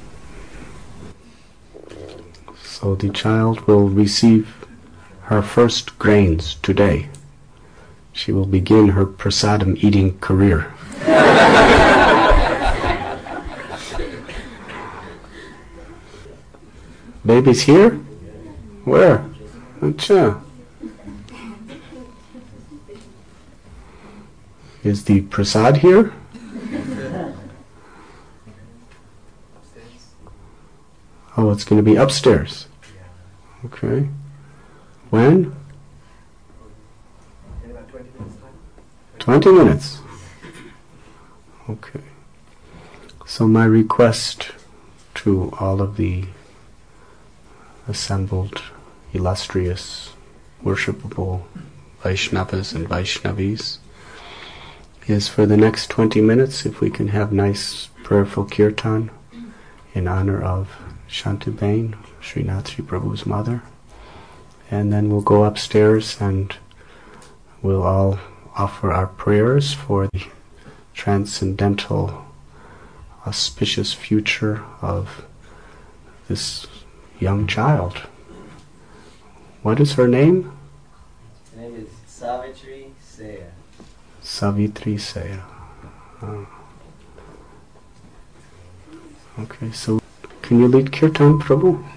later on. So the child will receive her first grains today. She will begin her prasadam eating career. Baby's here? Where? Acha. Is the prasad here? Oh, it's going to be upstairs. Okay. When? In about twenty minutes time. Twenty minutes. Okay. So my request to all of the assembled, illustrious, worshipable Vaishnavas and Vaishnavis is for the next twenty minutes, if we can have nice prayerful kirtan in honor of Shantibain, Srinath Sri Prabhu's mother. And then we'll go upstairs and we'll all offer our prayers for the transcendental, auspicious future of this young child. What is her name? Her name is Savitri Seya. Savitri Seya. Oh. Okay, so can you lead Kirtan, Prabhu?